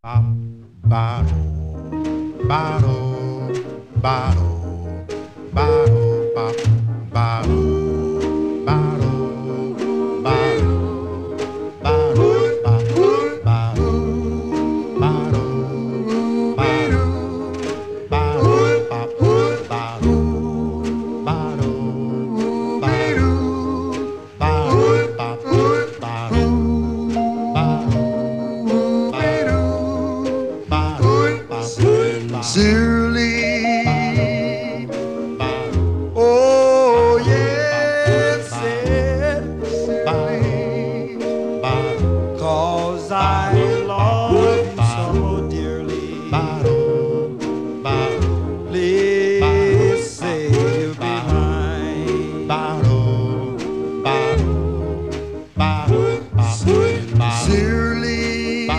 Sincerely, oh yes, sincerely, 'cause I love you so dearly. Please say you'll be mine. Sincerely,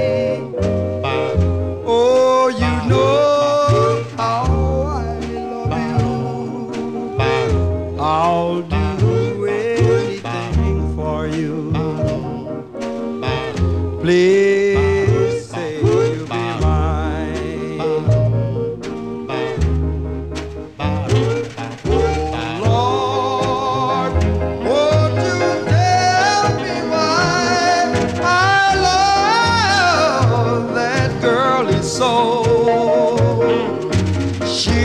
oh, you know how I love you. I'll do anything for you. Please say you'll be mine. Oh Lord, won't you tell me why I love that girlie so? She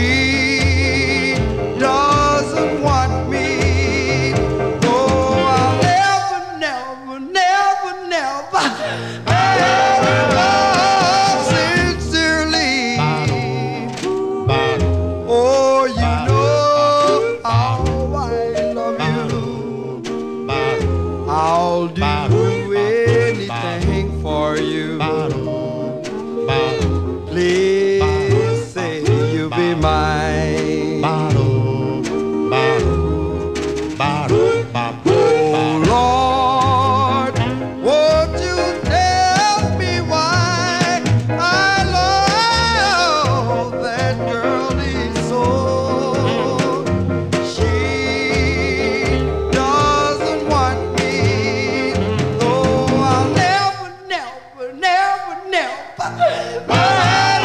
doesn't want me. Oh, I'll never, never, never, never, ever love sincerely. Oh, you know how I love you. I'll do anything for you. Please say you'll be mine. Oh Lord, won't you tell me why I love that girlie so? She doesn't want me, though I'll never, never, never, never.